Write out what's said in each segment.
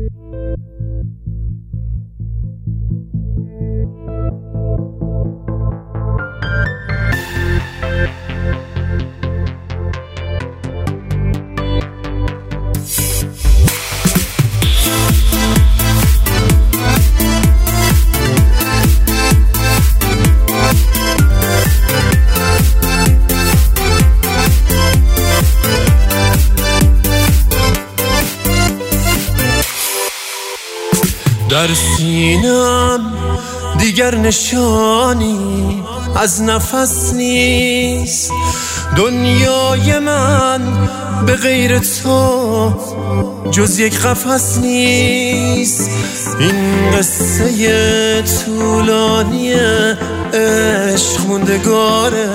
در سینم دیگر نشانی از نفس نیست، دنیای من به غیر تو جز یک قفس نیست. این قصه طولانی عشق موندگاره،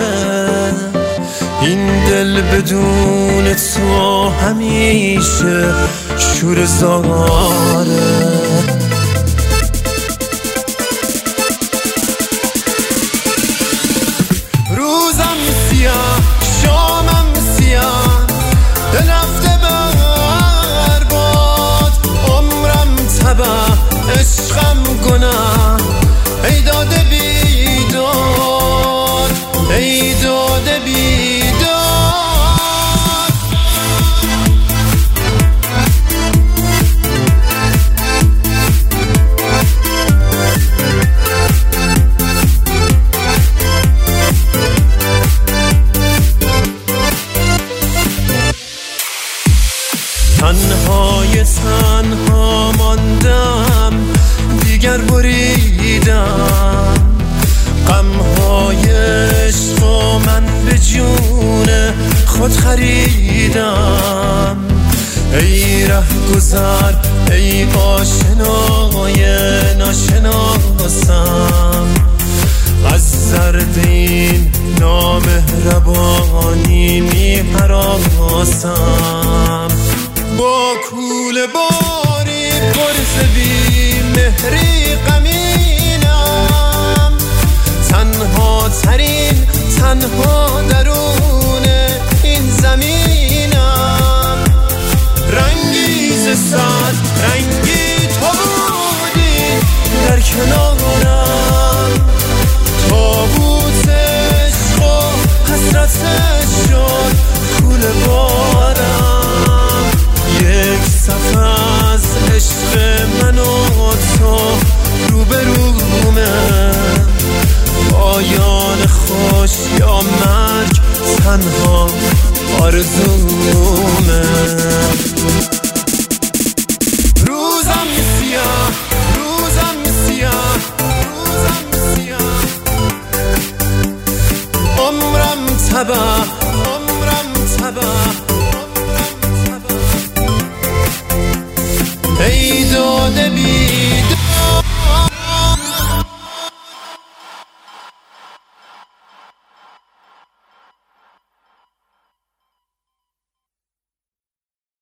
این دل بدون تو همیشه شور زاره. روزم سیاه شامم سیاه، دل رفته برباد، عمرم تباه عشقم گناه. ای داده بیداد، ای داده بیداد. تنهای تنها ماندم، دیگر بریدم غمهای عشق و من به جون خود خریدم. ای ره گذر ای آشنای ناشناسم، از زرد این نامهربانی می هراسم. با کوله باری پرز بی مهری غمینم، تنها ترین تنها درون این زمینم. رنگی ز سر رنگی تو بودی در کنارم، تابوت عشق و حسرتش شد کوله بارم. یک صفحه از عشق من و تو روبرومه، پایان خوش یا مرگ تنها آرزومه. روزم سیاه روزم سیاه روزم سیاه، عمرم تباه عمرم تباه. ای داده بی